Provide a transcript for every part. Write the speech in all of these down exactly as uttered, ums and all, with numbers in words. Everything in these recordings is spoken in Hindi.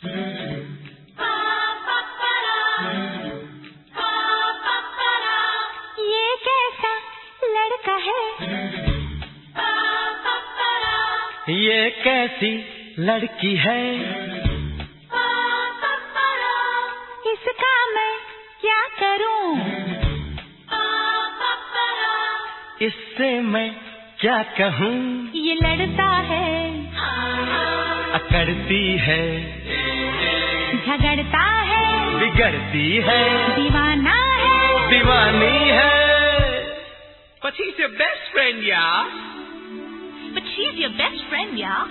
ये कैसा लड़का है, ये कैसी लड़की है, इसका मैं क्या करूं, इससे मैं क्या कहूँ। ये लड़ता है, अकड़ती है, झगड़ता है, बिगड़ती है, दीवाना है, दीवानी है। But he's your best friend, yeah? But she's your best friend, yeah?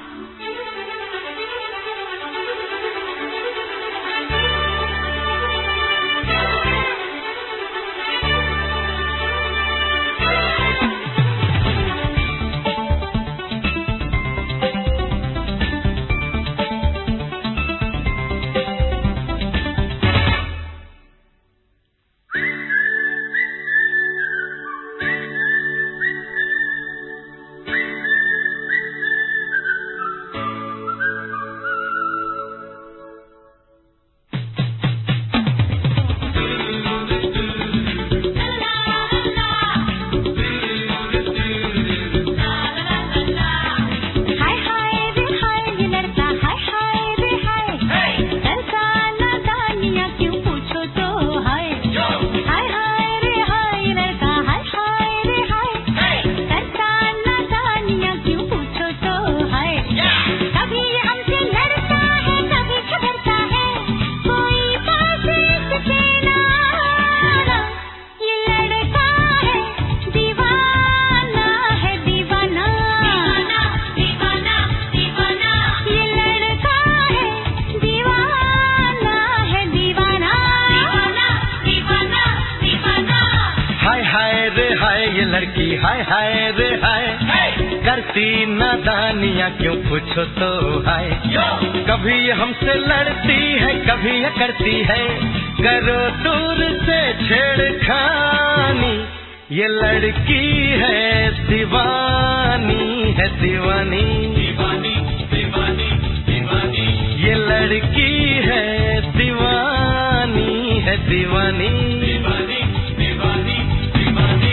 लड़की हाय हाय रे हाय, करती नादानियाँ क्यों पूछो तो हाय। कभी हमसे लड़ती है, कभी ये करती है, करो दूर से छेड़खानी। ये लड़की है दीवानी, है दीवानी, दीवानी दीवानी दीवानी। ये लड़की है दीवानी, है दीवानी, दीवानी दीवानी दीवानी।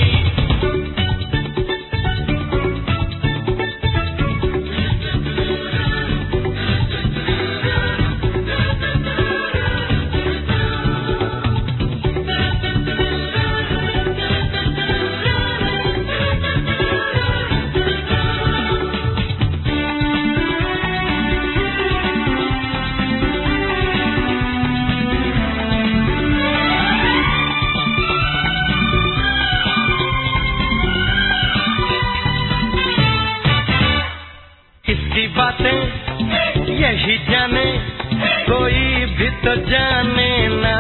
इसकी बातें यही जाने, कोई भी तो जाने ना।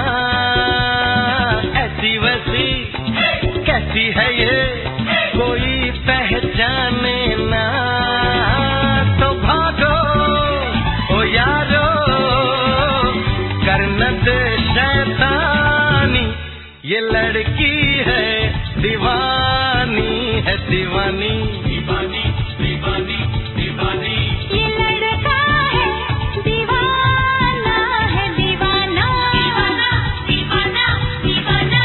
ऐसी वैसी कैसी है ये, कोई पहचाने ना। तो भागो ओ यारो, करने दे शैतानी। ये लड़की है दीवानी, है दीवानी, दीवानी दीवानी दीवानी। ये लड़का है दीवाना, है दीवाना, दीवाना दीवाना दीवाना।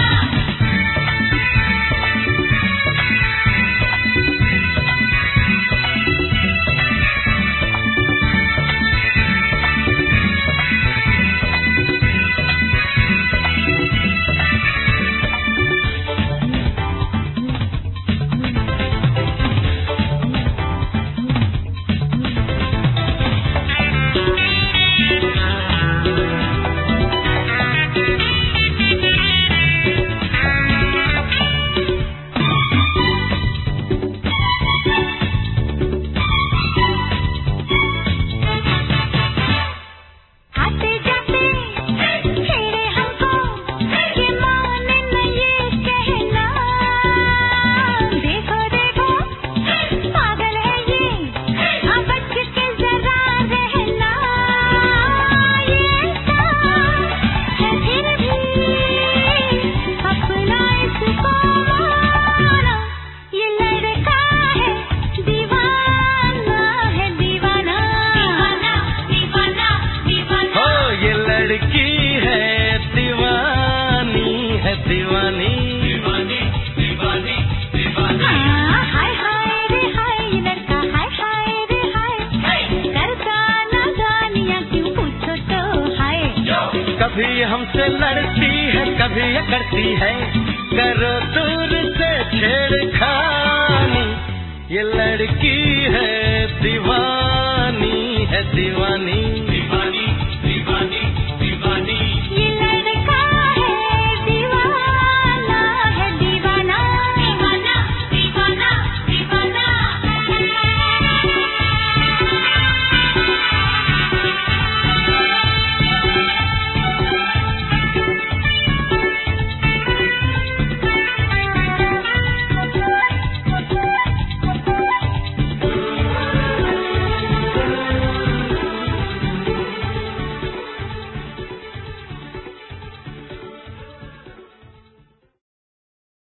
कभी हमसे लड़ती है, कभी ये करती है, करो दूर से छेड़खानी। ये लड़की है दीवानी, है दीवानी।